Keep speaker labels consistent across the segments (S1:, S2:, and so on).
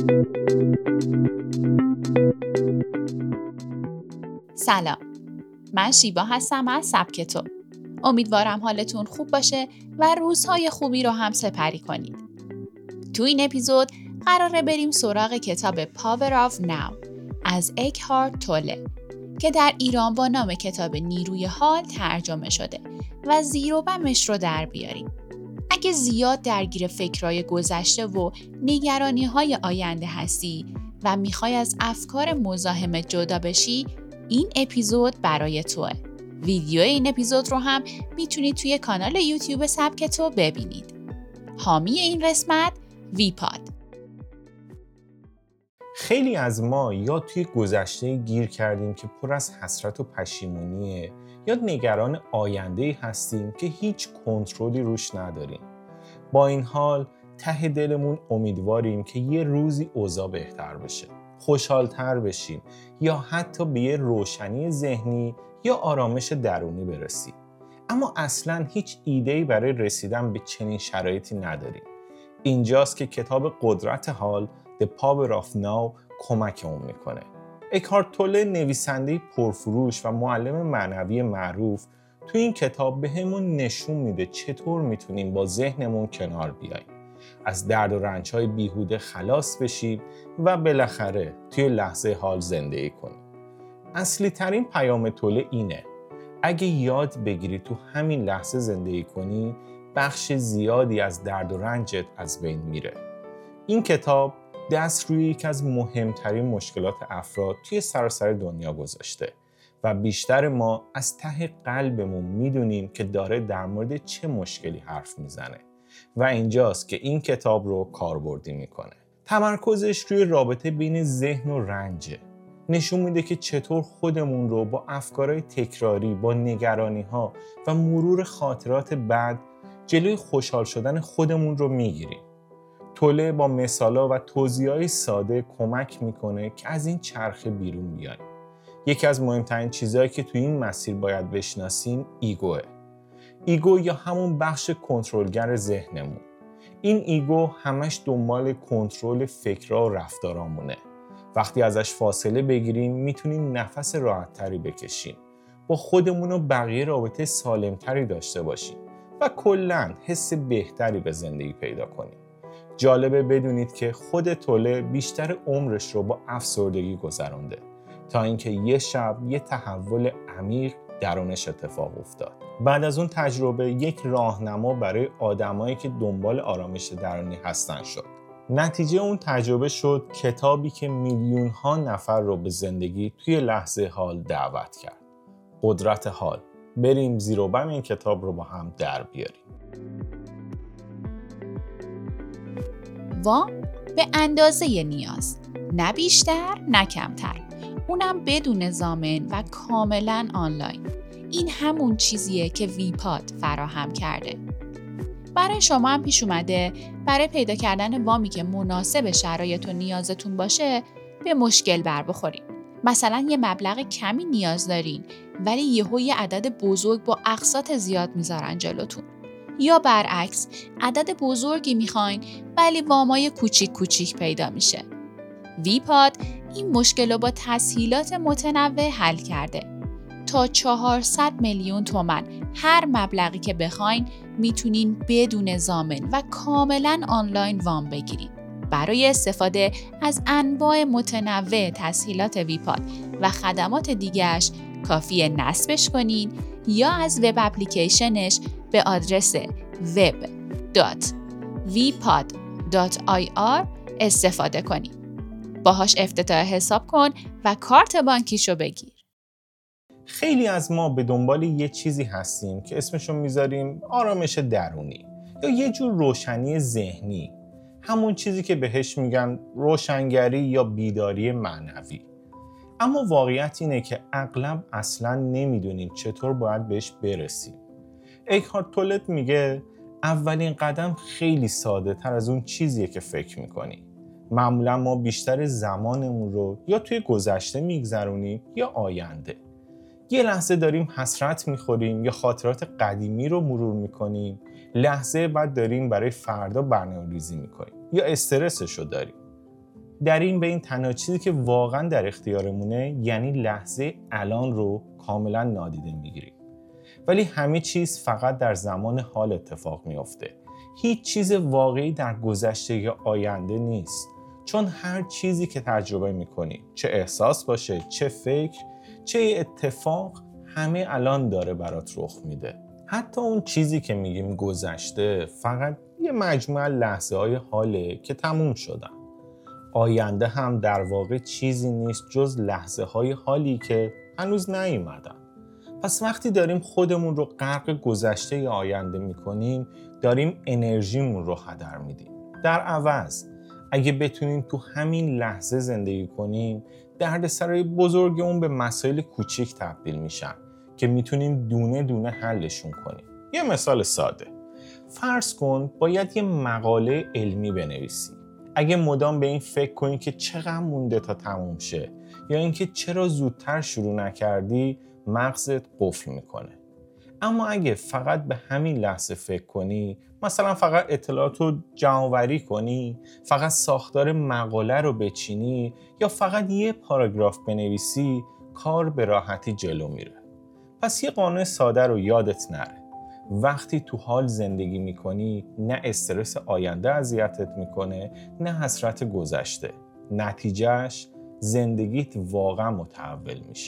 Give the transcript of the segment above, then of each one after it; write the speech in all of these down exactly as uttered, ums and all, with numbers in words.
S1: سلام، من شیبا هستم از سبک تو. امیدوارم حالتون خوب باشه و روزهای خوبی رو هم سپری کنید. تو این اپیزود قراره بریم سراغ کتاب Power of Now از اکهارت توله که در ایران با نام کتاب نیروی حال ترجمه شده و زیر و بمش رو در بیاریم. اگه زیاد درگیر فکرای گذشته و نگرانی‌های آینده هستی و میخوای از افکار مزاحم جدا بشی، این اپیزود برای توه. ویدیو این اپیزود رو هم میتونید توی کانال یوتیوب سبک تو ببینید. حامی این قسمت ویپاد.
S2: خیلی از ما یا توی گذشته گیر کردیم که پر از حسرت و پشیمونیه یا نگران آینده هستیم که هیچ کنترلی روش نداریم. با این حال ته دلمون امیدواریم که یه روزی اوضاع بهتر بشه، خوشحال‌تر بشیم یا حتی به یه روشنی ذهنی یا آرامش درونی برسیم. اما اصلاً هیچ ایده‌ای برای رسیدن به چنین شرایطی نداریم. اینجاست که کتاب قدرت حال The Power of Now کمکمون میکنه. اکهارت توله نویسنده پرفروش و معلم معنوی معروف تو این کتاب به همون نشون میده چطور میتونیم با ذهنمون کنار بیاییم، از درد و رنج‌های بیهوده خلاص بشیم و بالاخره توی لحظه حال زندگی کنیم. اصلی ترین پیام توله اینه: اگه یاد بگیری تو همین لحظه زندگی کنی، بخش زیادی از درد و رنجت از بین میره. این کتاب دست روی یکی از مهمترین مشکلات افراد توی سراسر دنیا گذاشته و بیشتر ما از ته قلبمون میدونیم که داره در مورد چه مشکلی حرف میزنه و اینجاست که این کتاب رو کاربردی میکنه. تمرکزش روی رابطه بین ذهن و رنجه. نشون میده که چطور خودمون رو با افکارهای تکراری، با نگرانی‌ها و مرور خاطرات بد جلوی خوشحال شدن خودمون رو میگیریم. توله با مثالا و توضیحات ساده کمک میکنه که از این چرخه بیرون بیایم. یکی از مهمترین چیزهایی که توی این مسیر باید بشناسیم ایگوه. ایگو یا همون بخش کنترلگر ذهنمون. این ایگو همش دنبال کنترل فکرها و رفتارامونه. وقتی ازش فاصله بگیریم میتونیم نفس راحت‌تری بکشیم، با خودمون و بقیه رابطه سالمتری داشته باشیم و کلاً حس بهتری به زندگی پیدا کنیم. جالبه بدونید که خود توله بیشتر عمرش رو با افسردگی گذرونده تا اینکه یه شب یه تحول عمیق درونش اتفاق افتاد. بعد از اون تجربه یک راهنما برای آدمایی که دنبال آرامش درونی هستن شد. نتیجه اون تجربه شد کتابی که میلیون ها نفر رو به زندگی توی لحظه حال دعوت کرد. قدرت حال. بریم زیر و بم این کتاب رو با هم در بیاریم.
S1: وام به اندازه نیاز، نه بیشتر نه کمتر، اونم بدون ضامن و کاملا آنلاین. این همون چیزیه که ویپاد فراهم کرده. برای شما هم پیش اومده برای پیدا کردن وامی که مناسب شرایط و نیازتون باشه به مشکل بر بخورین. مثلا یه مبلغ کمی نیاز دارین ولی یهو یه عدد بزرگ با اقساط زیاد میذارن جلوتون. یا برعکس عدد بزرگی میخواین ولی وامای کوچیک کوچیک پیدا میشه. ویپاد این مشکل رو با تسهیلات متنوع حل کرده. تا چهارصد میلیون تومان هر مبلغی که بخواین میتونین بدون ضامن و کاملا آنلاین وام بگیرید. برای استفاده از انواع متنوع تسهیلات ویپاد و خدمات دیگرش کافیه نصبش کنین یا از وب اپلیکیشنش به آدرس وب دات ویپاد دات آی آر استفاده کنین. باهاش افتتاح حساب کن و کارت بانکیشو بگیر.
S2: خیلی از ما به دنبال یه چیزی هستیم که اسمشو میذاریم آرامش درونی یا یه جور روشنی ذهنی، همون چیزی که بهش میگن روشنگری یا بیداری معنوی. اما واقعیت اینه که اغلب اصلاً نمیدونیم چطور باید بهش برسیم. اکهارت توله میگه اولین قدم خیلی ساده تر از اون چیزیه که فکر میکنی. معمولا ما بیشتر زمانمون رو یا توی گذشته میگذرونیم یا آینده. یه لحظه داریم حسرت میخوریم یا خاطرات قدیمی رو مرور میکنیم، لحظه بعد داریم برای فردا برنامه‌ریزی میکنیم یا استرسش رو داریم. در این بین تنها چیزی که واقعا در اختیارمونه یعنی لحظه الان رو کاملا نادیده میگیریم. ولی همه چیز فقط در زمان حال اتفاق میفته. هیچ چیز واقعی در گذشته یا آینده نیست، چون هر چیزی که تجربه میکنی، چه احساس باشه، چه فکر، چه اتفاق، همه الان داره برات رخ میده. حتی اون چیزی که میگیم گذشته فقط یه مجموعه لحظه های حاله که تموم شدن. آینده هم در واقع چیزی نیست جز لحظه های حالی که هنوز نیومدن. پس وقتی داریم خودمون رو غرق گذشته یا آینده میکنیم، داریم انرژیمون رو هدر میدیم. در عوض اگه بتونیم تو همین لحظه زندگی کنیم، دردسرای بزرگ اون به مسائل کوچیک تبدیل میشن که میتونیم دونه دونه حلشون کنیم. یه مثال ساده. فرض کن باید یه مقاله علمی بنویسی. اگه مدام به این فکر کنی که چقدر مونده تا تموم شه یا اینکه چرا زودتر شروع نکردی، مغزت قفل میکنه. اما اگه فقط به همین لحظه فکر کنی، مثلا فقط اطلاعات رو جمع‌آوری کنی، فقط ساختار مقاله رو بچینی یا فقط یه پاراگراف بنویسی، کار به راحتی جلو میره. پس یه قانون ساده رو یادت نره. وقتی تو حال زندگی میکنی، نه استرس آینده اذیتت میکنه، نه حسرت گذشته. نتیجهش زندگیت واقعا متحول میشه.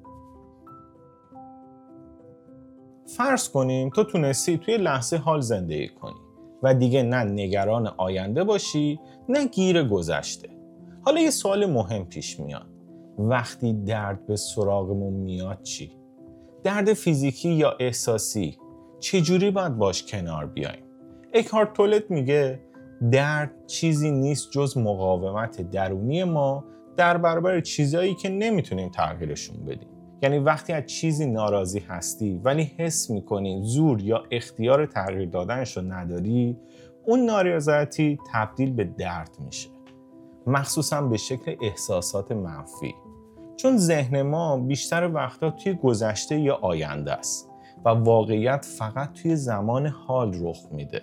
S2: فرض کنیم تو تونستی توی لحظه حال زندگی کنی و دیگه نه نگران آینده باشی، نه گیر گذشته. حالا یه سوال مهم پیش میاد. وقتی درد به سراغمون میاد چی؟ درد فیزیکی یا احساسی؟ چجوری باید باش کنار بیایم؟ اکهارت تولت میگه درد چیزی نیست جز مقاومت درونی ما در برابر چیزایی که نمیتونیم تغییرشون بدیم. یعنی وقتی از چیزی ناراضی هستی ولی حس میکنی زور یا اختیار تغییر دادنش رو نداری، اون نارضایتی تبدیل به درد میشه. مخصوصا به شکل احساسات منفی. چون ذهن ما بیشتر وقتا توی گذشته یا آینده است و واقعیت فقط توی زمان حال رخ میده.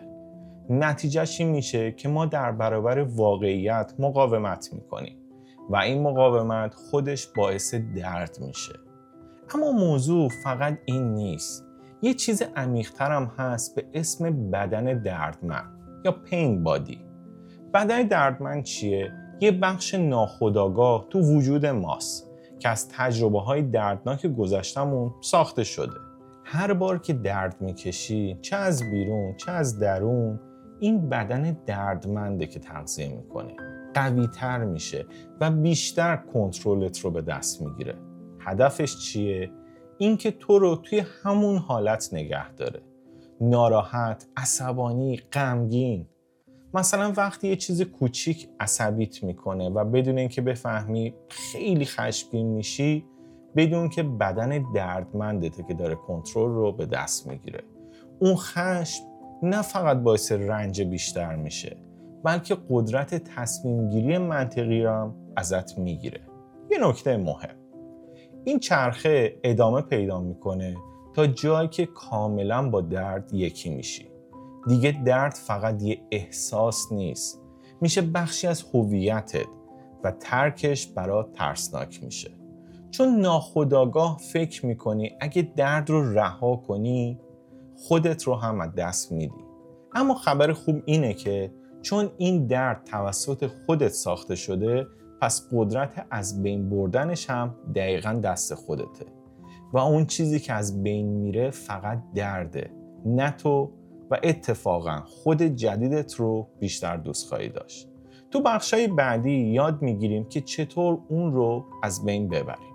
S2: نتیجهش این میشه که ما در برابر واقعیت مقاومت میکنیم و این مقاومت خودش باعث درد میشه. اما موضوع فقط این نیست. یه چیز عمیق‌تر هم هست به اسم بدن دردمند یا پین بادی. بدن دردمند چیه؟ یه بخش ناخودآگاه تو وجود ماست که از تجربه‌های دردناک گذشتمون ساخته شده. هر بار که درد میکشی، چه از بیرون چه از درون، این بدن دردمنده که تغذیه میکنه، قوی‌تر میشه و بیشتر کنترلت رو به دست میگیره. هدفش چیه؟ این که تو رو توی همون حالت نگه داره. ناراحت، عصبانی، غمگین. مثلا وقتی یه چیز کوچیک عصبیت میکنه و بدون اینکه بفهمی خیلی خشمگین میشی، بدون که بدن دردمندته که داره کنترل رو به دست میگیره. اون خشم نه فقط باعث رنج بیشتر میشه، بلکه قدرت تصمیم گیری منطقی رو هم ازت میگیره. یه نکته مهم، این چرخه ادامه پیدا میکنه تا جایی که کاملا با درد یکی میشی. دیگه درد فقط یه احساس نیست، میشه بخشی از هویتت و ترکش برات ترسناک میشه. چون ناخودآگاه فکر میکنی اگه درد رو رها کنی، خودت رو هم از دست میدی. اما خبر خوب اینه که چون این درد توسط خودت ساخته شده، پس قدرت از بین بردنش هم دقیقاً دست خودته و اون چیزی که از بین میره فقط درده، نه تو، و اتفاقاً خود جدیدت رو بیشتر دوست خواهی داشت. تو بخشای بعدی یاد میگیریم که چطور اون رو از بین ببریم.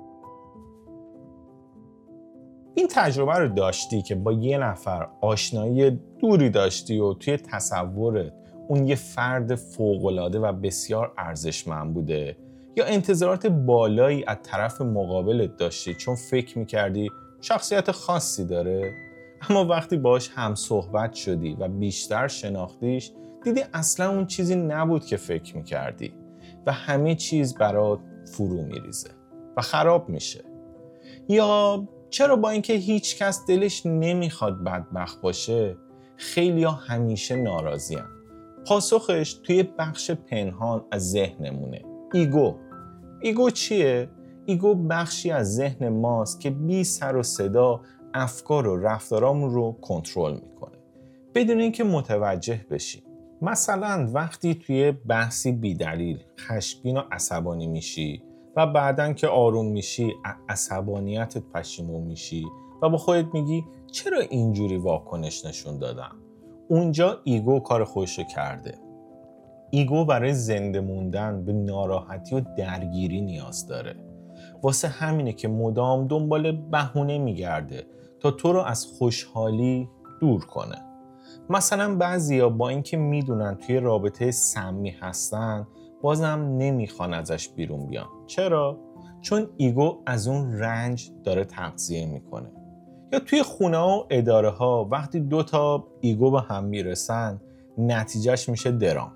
S2: این تجربه رو داشتی که با یه نفر آشنایی دوری داشتی و توی تصورت اون یه فرد فوق‌العاده و بسیار ارزشمند بوده، یا انتظارات بالایی از طرف مقابلت داشتی چون فکر میکردی شخصیت خاصی داره، اما وقتی باهاش هم صحبت شدی و بیشتر شناختیش، دیدی اصلا اون چیزی نبود که فکر میکردی و همه چیز برات فرو میریزه و خراب میشه. یا چرا با اینکه هیچ کس دلش نمیخواد بدبخت باشه، خیلی‌ها همیشه ناراضی‌ان پاسخش توی بخش پنهان از ذهنمونه. ایگو. ایگو چیه؟ ایگو بخشی از ذهن ماست که بی سر و صدا افکار و رفتارامون رو کنترل میکنه بدون اینکه متوجه بشیم. مثلا وقتی توی بحثی بی‌دلیل خشمگین و عصبانی میشی و بعدن که آروم میشی عصبانیتت پشیمون میشی و با خودت میگی چرا اینجوری واکنش نشون دادم؟ اونجا ایگو کار خودشو کرده. ایگو برای زنده موندن به ناراحتی و درگیری نیاز داره. واسه همینه که مدام دنبال بهونه میگرده تا تو رو از خوشحالی دور کنه. مثلا بعضیا با اینکه میدونن توی رابطه سمی هستن بازم نمیخوان ازش بیرون بیان. چرا؟ چون ایگو از اون رنج داره تغذیه میکنه. یا توی خونه ها و اداره ها وقتی دو تا ایگو به هم میرسن نتیجهش میشه درام.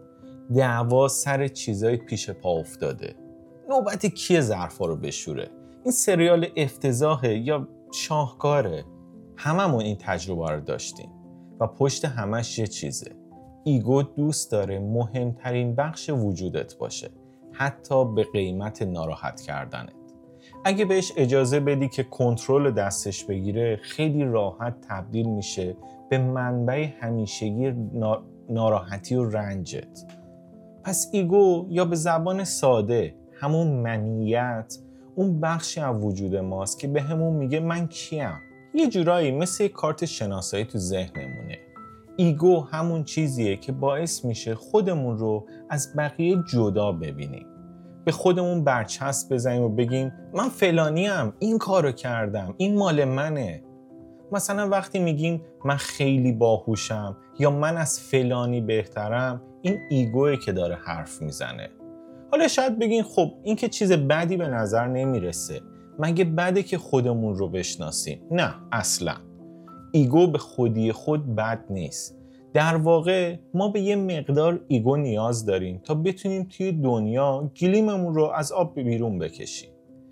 S2: دعوا سر چیزای پیش پا افتاده. نوبت کیه ظرفا رو بشوره؟ این سریال افتضاحه یا شاهکاره؟ هممون این تجربه رو داشتیم و پشت همش یه چیزه. ایگو دوست داره مهمترین بخش وجودت باشه، حتی به قیمت ناراحت کردنت. اگه بهش اجازه بدی که کنترل دستش بگیره خیلی راحت تبدیل میشه به منبع همیشگی ناراحتی و رنجت. پس ایگو یا به زبان ساده همون منیت اون بخشی از وجود ماست که به همون میگه من کیم. یه جورایی مثل کارت شناسایی تو ذهنمونه. ایگو همون چیزیه که باعث میشه خودمون رو از بقیه جدا ببینیم. به خودمون برچسب بزنیم و بگیم من فلانیم، این کارو کردم، این مال منه. مثلا وقتی میگیم من خیلی باهوشم یا من از فلانی بهترم، این ایگوئه که داره حرف میزنه. حالا شاید بگین خب این که چیز بدی به نظر نمیرسه، مگه بده که خودمون رو بشناسیم؟ نه اصلا. ایگو به خودی خود بد نیست. در واقع ما به یه مقدار ایگو نیاز داریم تا بتونیم توی دنیا گلیممون رو از آب بیرون بکشیم.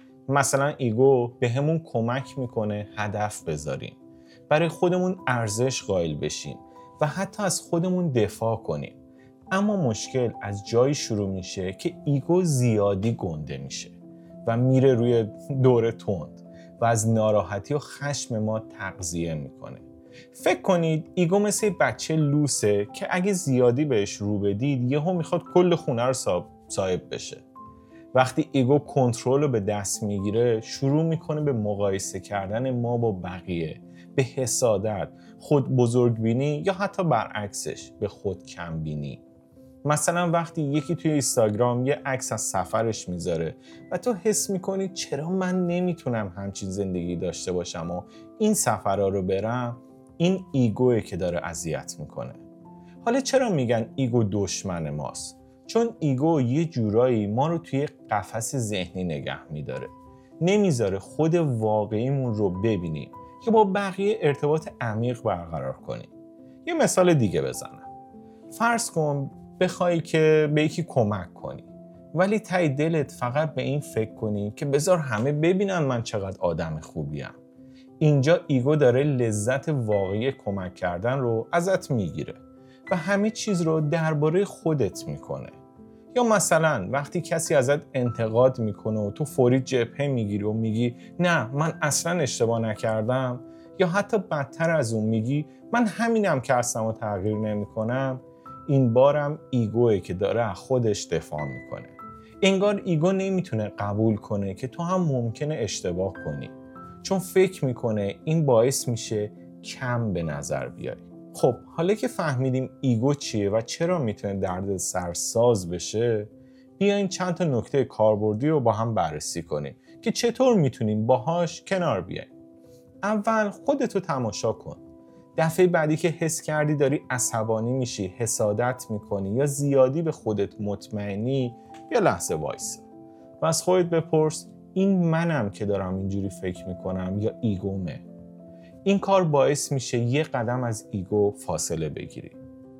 S2: مثلا ایگو به همون کمک میکنه هدف بذاریم، برای خودمون ارزش قائل بشیم و حتی از خودمون دفاع کنیم. اما مشکل از جایی شروع میشه که ایگو زیادی گنده میشه و میره روی دور تند و از ناراحتی و خشم ما تغذیه میکنه. فکر کنید ایگو مثل بچه لوسه که اگه زیادی بهش رو بدید یهو میخواد کل خونه رو صاحب بشه. وقتی ایگو کنترل رو به دست میگیره شروع میکنه به مقایسه کردن ما با بقیه، به حسادت، خود بزرگبینی یا حتی برعکسش به خود کمبینی. مثلا وقتی یکی توی اینستاگرام یه عکس از سفرش میذاره و تو حس میکنی چرا من نمیتونم همچین زندگی داشته باشم و این سفرها رو برم، این ایگوئه که داره اذیت میکنه. حالا چرا میگن ایگو دشمن ماست؟ چون ایگو یه جورایی ما رو توی قفس ذهنی نگه میداره، نمیذاره خود واقعیمون رو ببینیم که با بقیه ارتباط عمیق برقرار کنیم. یه مثال دیگه بزنم. فرض کن بخوای که به یکی کمک کنی ولی ته دلت فقط به این فکر کنی که بذار همه ببینن من چقدر آدم خوبیم. اینجا ایگو داره لذت واقعی کمک کردن رو ازت میگیره و همه چیز رو درباره خودت میکنه. یا مثلا وقتی کسی ازت انتقاد میکنه و تو فوری جبهه میگیری و میگی نه من اصلا اشتباه نکردم، یا حتی بدتر از اون میگی من همینم که هستم و تغییر نمیکنم، این بارم ایگوئه که داره از خودش دفاع میکنه. انگار ایگو نمیتونه قبول کنه که تو هم ممکنه اشتباه کنی، چون فکر میکنه این باعث میشه کم به نظر بیای. خب حالا که فهمیدیم ایگو چیه و چرا میتونه درد سرساز بشه، بیاین چند تا نکته کاربردی رو با هم بررسی کنیم که چطور میتونیم باهاش کنار بیایم. اول خودتو تماشا کن. دفعه بعدی که حس کردی داری عصبانی میشی، حسادت میکنی یا زیادی به خودت مطمئنی، یه لحظه وایسا و از خودت بپرس این منم که دارم اینجوری فکر میکنم یا ایگومه؟ این کار باعث میشه یه قدم از ایگو فاصله بگیری.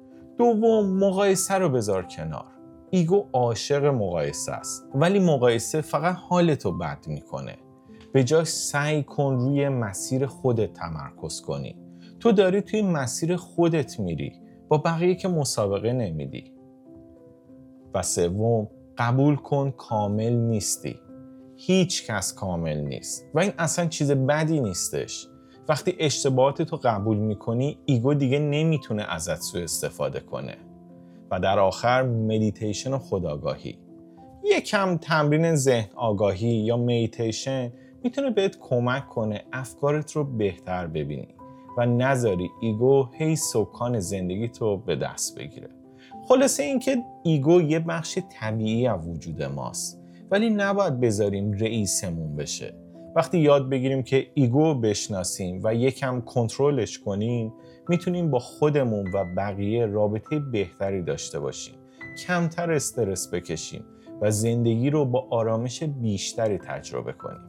S2: دوم، مقایسه رو بذار کنار. ایگو عاشق مقایسه است، ولی مقایسه فقط حالتو بد میکنه. به جای سعی کن روی مسیر خودت تمرکز کنی. تو داری توی مسیر خودت میری با بقیه که مسابقه نمیدی. و سوم، قبول کن کامل نیستی. هیچ کس کامل نیست و این اصلا چیز بدی نیستش. وقتی اشتباهاتتو قبول میکنی، ایگو دیگه نمیتونه ازت سوء استفاده کنه. و در آخر، مدیتیشن و خودآگاهی. یکم تمرین ذهن آگاهی یا مدیتیشن میتونه بهت کمک کنه افکارت رو بهتر ببینی و نذاری ایگو هی سکان زندگیتو به دست بگیره. خلاصه این که ایگو یه بخش طبیعی از وجود ماست، ولی نباید بذاریم رئیسمون بشه. وقتی یاد بگیریم که ایگو بشناسیم و یکم کنترلش کنیم، میتونیم با خودمون و بقیه رابطه بهتری داشته باشیم، کمتر استرس بکشیم و زندگی رو با آرامش بیشتری تجربه کنیم.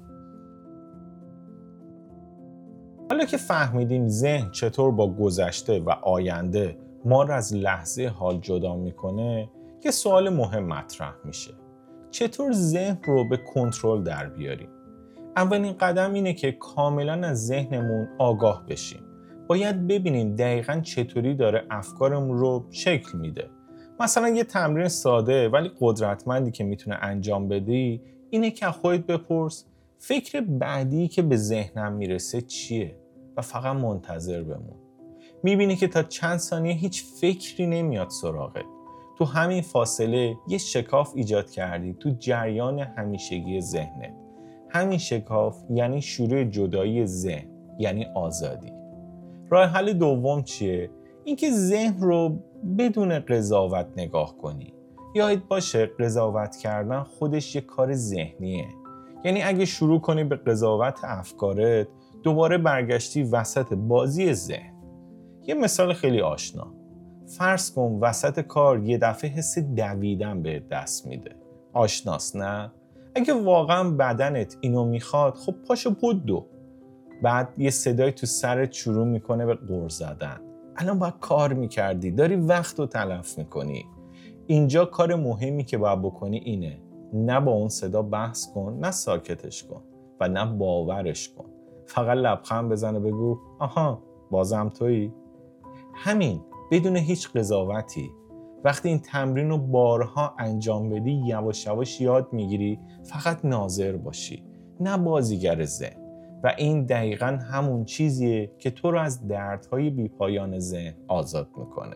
S2: حالا که فهمیدیم ذهن چطور با گذشته و آینده ما را از لحظه حال جدا میکنه، یه سوال مهم مطرح میشه. چطور ذهن رو به کنترل در بیاریم؟ اولین قدم اینه که کاملا از ذهنمون آگاه بشیم. باید ببینیم دقیقاً چطوری داره افکارمون رو شکل میده. مثلا یه تمرین ساده ولی قدرتمندی که میتونه انجام بدی اینه که خودت بپرس فکر بعدی که به ذهنم میرسه چیه و فقط منتظر بمون. میبینی که تا چند ثانیه هیچ فکری نمیاد سراغت. تو همین فاصله یه شکاف ایجاد کردی تو جریان همیشگی ذهنت. همین شکاف یعنی شروع جدایی ذهن، یعنی آزادی. راه حل دوم چیه؟ اینکه ذهن رو بدون قضاوت نگاه کنی. یادت باشه قضاوت کردن خودش یه کار ذهنیه. یعنی اگه شروع کنی به قضاوت افکارت، دوباره برگشتی وسط بازی ذهن. یه مثال خیلی آشنا. فرض کن وسط کار یه دفعه حس دویدن به دست میده. آشناست نه؟ اگه واقعا بدنت اینو میخواد، خب پاشو بدو. بعد یه صدای تو سرت شروع میکنه به غر زدن. الان باید کار میکردی، داری وقت رو تلف میکنی. اینجا کار مهمی که باید بکنی اینه: نه با اون صدا بحث کن، نه ساکتش کن و نه باورش کن. فقط لبخند بزن و بگو آها بازم تویی. همین، بدون هیچ قضاوتی. وقتی این تمرین رو بارها انجام بدی، یواش یواش یاد میگیری فقط ناظر باشی، نه بازیگر ذهن. و این دقیقاً همون چیزیه که تو رو از دردهای بیپایان ذهن آزاد میکنه.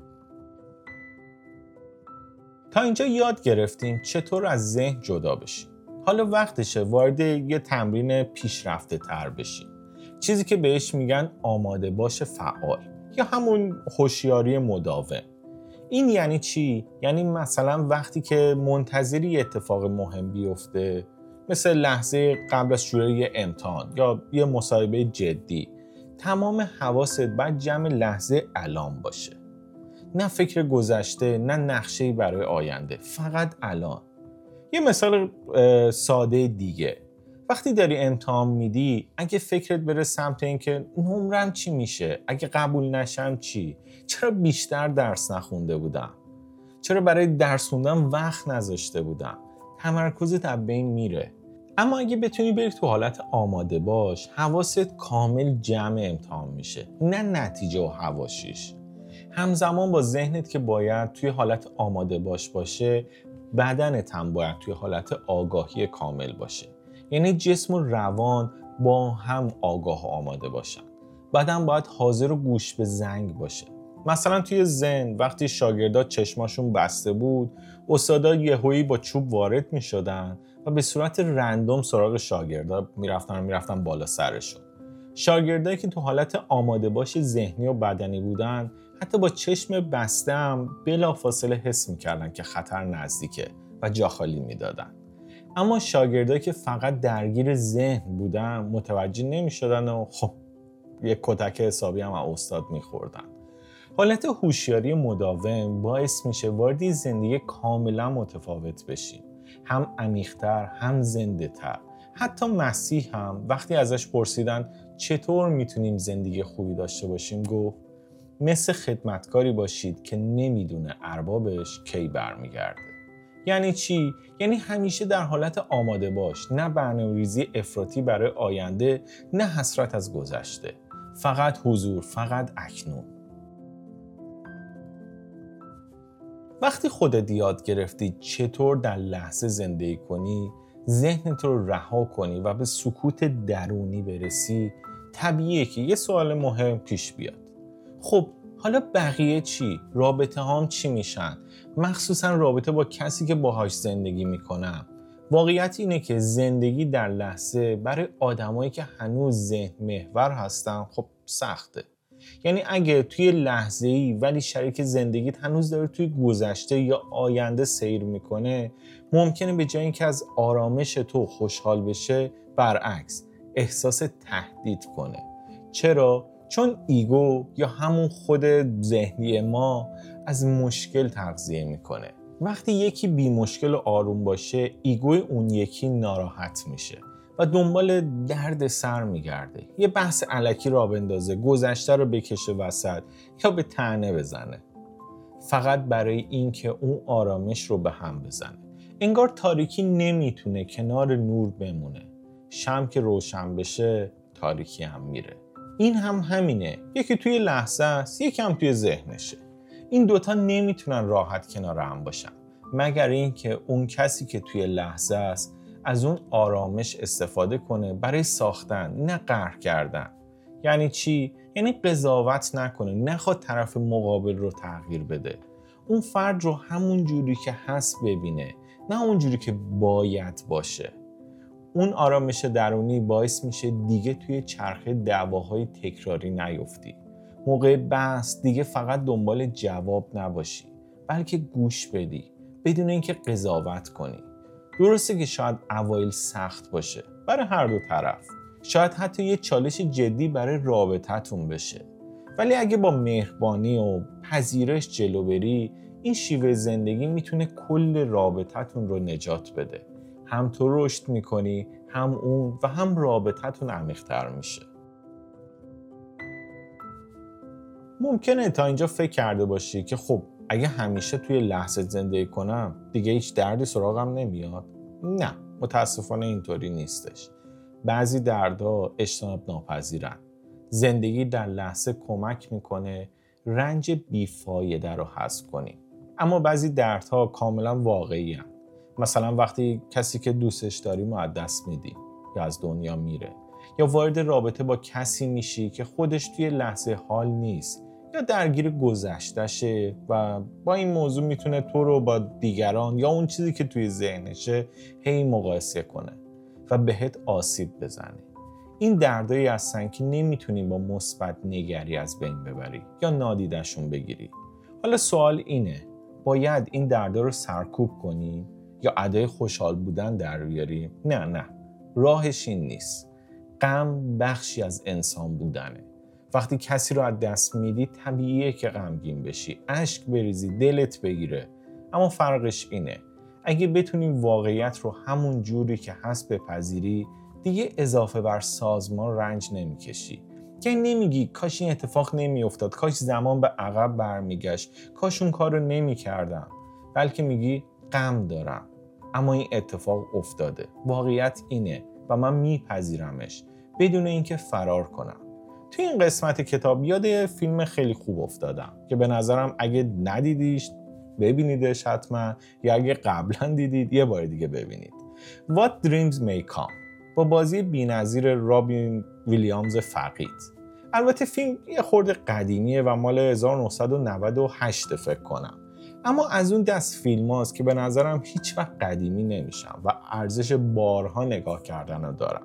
S2: تا اینجا یاد گرفتیم چطور از ذهن جدا بشیم. حالا وقتشه وارد یه تمرین پیشرفته تر بشیم. چیزی که بهش میگن آماده باش فعال یا همون هوشیاری مداوم. این یعنی چی؟ یعنی مثلا وقتی که منتظری یه اتفاق مهم بیفته، مثل لحظه قبل از شروع یه امتحان یا یه مصاحبه جدی، تمام حواست باید جمع لحظه الان باشه. نه فکر گذشته، نه نقشه‌ای برای آینده، فقط الان. یه مثال ساده دیگه: وقتی داری امتحان میدی، اگه فکرت بره سمت این که نمرم چی میشه، اگه قبول نشم چی، چرا بیشتر درس نخونده بودم، چرا برای درس خوندن وقت نذاشته بودم، تمرکزت از بین میره. اما اگه بتونی بری تو حالت آماده باش، حواست کامل جمع امتحان میشه، نه نتیجه و حواشیش. همزمان با ذهنت که باید توی حالت آماده باش باشه، بدنت هم باید توی حالت آگاهی کامل باشه. یعنی جسم و روان با هم آگاه و آماده باشن. بدن باید حاضر و گوش به زنگ باشه. مثلا توی ذهن وقتی شاگردا چشماشون بسته بود، استادا یهویی با چوب وارد میشدن و به صورت رندوم سراغ شاگردا میرفتن و میرفتن بالا سرشون. شاگردایی که تو حالت آماده باش ذهنی و بدنی بودن، حتی با چشم بسته هم بلافاصله حس میکردن که خطر نزدیکه و جا خالی میدادن. اما شاگردایی که فقط درگیر ذهن بودن متوجه نمیشدن و خب یک کتک حسابی هم از استاد میخوردن. حالت هوشیاری مداوم باعث میشه وارد زندگی کاملا متفاوت بشیم، هم عمیق‌تر، هم زنده‌تر. حتی مسیح هم وقتی ازش پرسیدن چطور میتونیم زندگی خوبی داشته باشیم، گفت مثل خدمتکاری باشید که نمیدونه اربابش کی برمیگرده. یعنی چی؟ یعنی همیشه در حالت آماده باش، نه برنامه‌ریزی افراطی برای آینده، نه حسرت از گذشته. فقط حضور، فقط اکنون. وقتی خودت یاد گرفتی چطور در لحظه زندگی کنی، ذهنت رو رها کنی و به سکوت درونی برسی، طبیعیه که یه سوال مهم پیش بیاد. خب حالا بقیه چی؟ رابطه هام چی میشن؟ مخصوصا رابطه با کسی که باهاش زندگی میکنم. واقعیت اینه که زندگی در لحظه برای آدمایی که هنوز ذهن محور هستن خب سخته. یعنی اگه توی لحظه‌ای ولی شریک زندگیت هنوز داره توی گذشته یا آینده سیر میکنه، ممکنه به جای اینکه از آرامش تو خوشحال بشه، برعکس احساس تهدید کنه. چرا؟ چون ایگو یا همون خود ذهنی ما از مشکل تغذیه میکنه. وقتی یکی بی مشکل و آروم باشه، ایگوی اون یکی ناراحت میشه و دنبال درد سر میگرده. یه بحث الکی را بندازه، گذشته رو بکشه وسط یا به طعنه بزنه، فقط برای اینکه اون آرامش رو به هم بزنه. انگار تاریکی نمیتونه کنار نور بمونه. شمع که روشن بشه، تاریکی هم میره. این هم همینه، یکی توی لحظه است، یکی هم توی ذهنشه. این دوتا نمیتونن راحت کنار هم باشن، مگر اینکه اون کسی که توی لحظه است از اون آرامش استفاده کنه برای ساختن، نه قهر کردن. یعنی چی؟ یعنی قضاوت نکنه، نخواد طرف مقابل رو تغییر بده. اون فرد رو همون جوری که هست ببینه، نه اون جوری که باید باشه. اون آرامش درونی باعث میشه دیگه توی چرخه دعواهای تکراری نیفتی. موقع بحث دیگه فقط دنبال جواب نباشی، بلکه گوش بدی بدون اینکه قضاوت کنی. درسته که شاید اوایل سخت باشه برای هر دو طرف، شاید حتی یه چالش جدی برای رابطتون بشه، ولی اگه با مهربانی و پذیرش جلو بری، این شیوه زندگی میتونه کل رابطتون رو نجات بده. هم تو رشد میکنی، هم اون، و هم رابطتون عمیق‌تر میشه. ممکنه تا اینجا فکر کرده باشی که خب اگه همیشه توی لحظه زندگی کنم دیگه هیچ دردی سراغم نمیاد. نه، متاسفانه اینطوری نیستش. بعضی دردها اجتناب ناپذیرن. زندگی در لحظه کمک میکنه رنج بیفایده رو حذف کنی. اما بعضی دردها کاملا واقعی هستند. مثلا وقتی کسی که دوستش داری رو از دست میدی یا از دنیا میره، یا وارد رابطه با کسی میشی که خودش توی لحظه حال نیست یا درگیر گذشتشه و با این موضوع میتونه تو رو با دیگران یا اون چیزی که توی ذهنشه هی مقایسه کنه و بهت آسیب بزنه. این دردایی هستن که نمیتونی با مثبت نگری از بین ببری یا نادیدشون بگیری. حالا سوال اینه، باید این دردا رو سرکوب کنی یا ادای خوشحال بودن در بیاری؟ نه نه، راهش این نیست. غم بخشی از انسان بودنه. وقتی کسی رو از دست میدی طبیعیه که غمگین بشی، اشک بریزی، دلت بگیره. اما فرقش اینه، اگه بتونی واقعیت رو همون جوری که هست بپذیری، دیگه اضافه بر سازمان رنج نمیکشی. که نمیگی کاش این اتفاق نمیافتاد، کاش زمان به عقب برمیگشت، کاش اون کار رو نمیکردم، بلکه میگی غم دارم اما این اتفاق افتاده، واقعیت اینه و من میپذیرمش بدون اینکه فرار کنم. توی این قسمت کتاب یاد فیلم خیلی خوب افتادم که به نظرم اگه ندیدیش ببینیدش حتما، یا اگه قبلا دیدید یه بار دیگه ببینید. What Dreams May Come با بازی بی‌نظیر رابین ویلیامز فقید. البته فیلم یه خورده قدیمیه و مال هزار و نهصد و نود و هشت فکر کنم، اما از اون دست فیلم هاست که به نظرم هیچ وقت قدیمی نمیشن و ارزش بارها نگاه کردن رو دارن.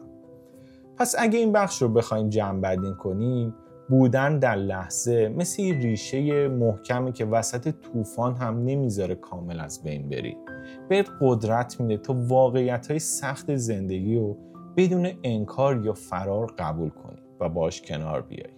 S2: پس اگه این بخش رو بخوایم جمع‌بندی کنیم، بودن در لحظه مثل ریشه محکمی که وسط طوفان هم نمیذاره کامل از بین بری. بهت قدرت میده تا واقعیت‌های سخت زندگی رو بدون انکار یا فرار قبول کنی و باش کنار بیایی.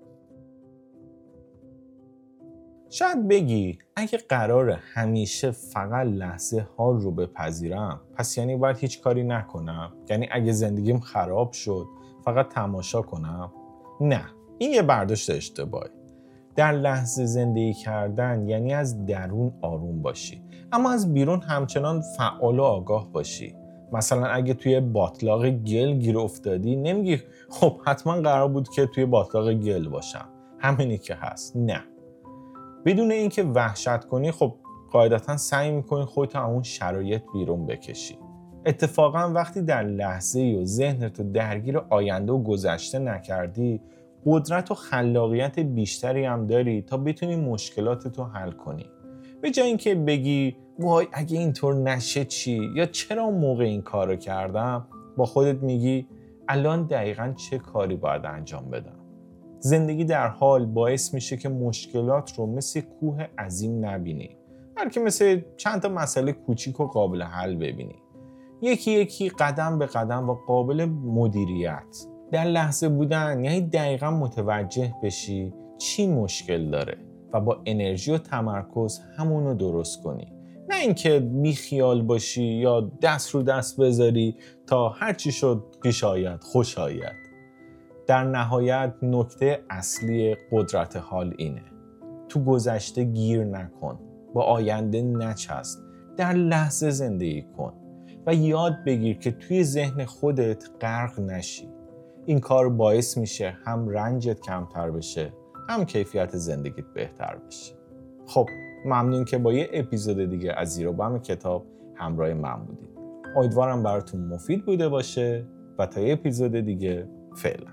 S2: شاید بگی اگه قراره همیشه فقط لحظه حال رو بپذیرم، پس یعنی باید هیچ کاری نکنم؟ یعنی اگه زندگیم خراب شد فقط تماشا کنم؟ نه، این یه برداشت اشتباهه. در لحظه زندگی کردن یعنی از درون آروم باشی، اما از بیرون همچنان فعال و آگاه باشی. مثلا اگه توی باتلاق گل گیر افتادی، نمیگی خب حتما قرار بود که توی باتلاق گل باشم، همینی که هست. نه، بدون اینکه وحشت کنی، خب قاعدتا سعی میکنی خودت از اون شرایط بیرون بکشی. اتفاقا وقتی در لحظه و ذهنتو درگیر آینده و گذشته نکردی، قدرت و خلاقیت بیشتری هم داری تا بتونی مشکلاتتو حل کنی. به جای اینکه بگی وای اگه اینطور نشه چی، یا چرا اون موقع این کارو کردم، با خودت میگی الان دقیقاً چه کاری باید انجام بدم. زندگی در حال باعث میشه که مشکلات رو مثل کوه عظیم نبینی، بلکه مثل چند تا مسئله کوچیک و قابل حل ببینی. یکی یکی، قدم به قدم و قابل مدیریت. در لحظه بودن یعنی دقیقاً متوجه بشی چی مشکل داره و با انرژی و تمرکز همونو درست کنی. نه اینکه بی خیال باشی یا دست رو دست بذاری تا هر چی شد پیش آید خوش آید. در نهایت نکته اصلی قدرت حال اینه: تو گذشته گیر نکن، با آینده نچسب، در لحظه زندگی کن و یاد بگیر که توی ذهن خودت غرق نشی. این کار باعث میشه هم رنجت کمتر بشه، هم کیفیت زندگیت بهتر بشه. خب ممنون که با یه اپیزود دیگه از زیر و بم کتاب همراه من بودید. امیدوارم براتون مفید بوده باشه و تا یه اپیزود دیگه، فعلا.